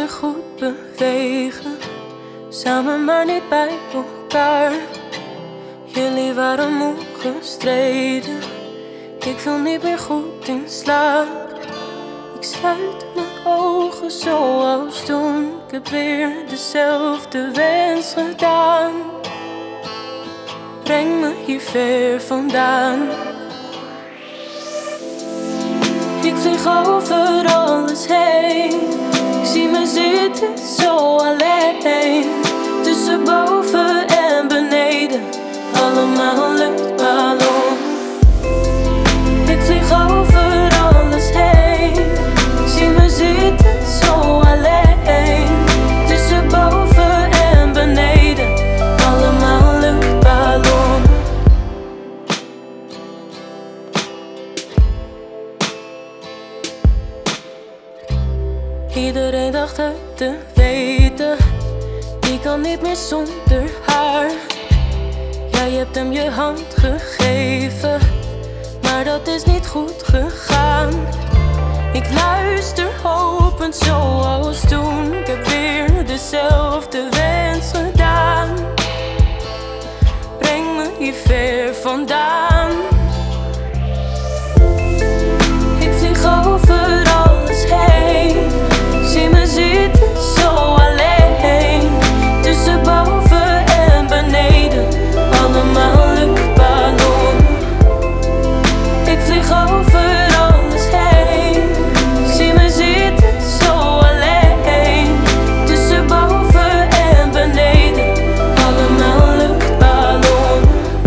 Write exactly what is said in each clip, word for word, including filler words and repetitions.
meer goed bewegen, samen maar niet bij elkaar. Jullie waren moe gestreden, ik viel niet meer goed in slaap. Ik sluit mijn ogen zoals toen, ik heb weer dezelfde wens gedaan. Breng me hier ver vandaan. Ik vlieg over alles heen, ik zie me zitten zo alleen. Tussen boven en beneden, allemaal luchtballonnen. Ik vlieg over alles heen, ik zie me zitten zo alleen. Tussen boven en beneden, allemaal luchtballonnen. Iedereen dacht het te weten, die kan niet meer zonder haar. Jij hebt hem je hand gegeven, maar dat is niet goed gegaan. Ik luister hopend zoals toen, ik heb weer dezelfde wens gedaan. Breng me hier ver vandaan. Ik vlieg over alles heen, zie me zitten zo alleen. Tussen boven en beneden, allemaal luchtballonnen. Ik vlieg over alles heen, zie me zitten zo alleen. Tussen boven en beneden, allemaal luchtballonnen.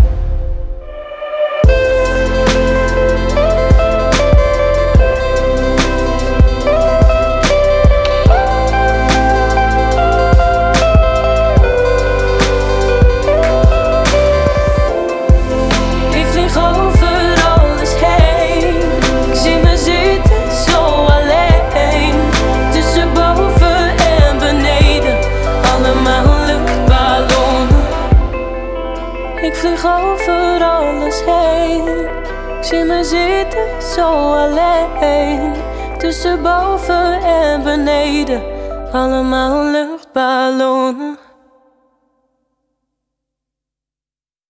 Ik vlieg over alles heen, ik zie me zitten zo alleen. Tussen boven en beneden, allemaal luchtballonnen.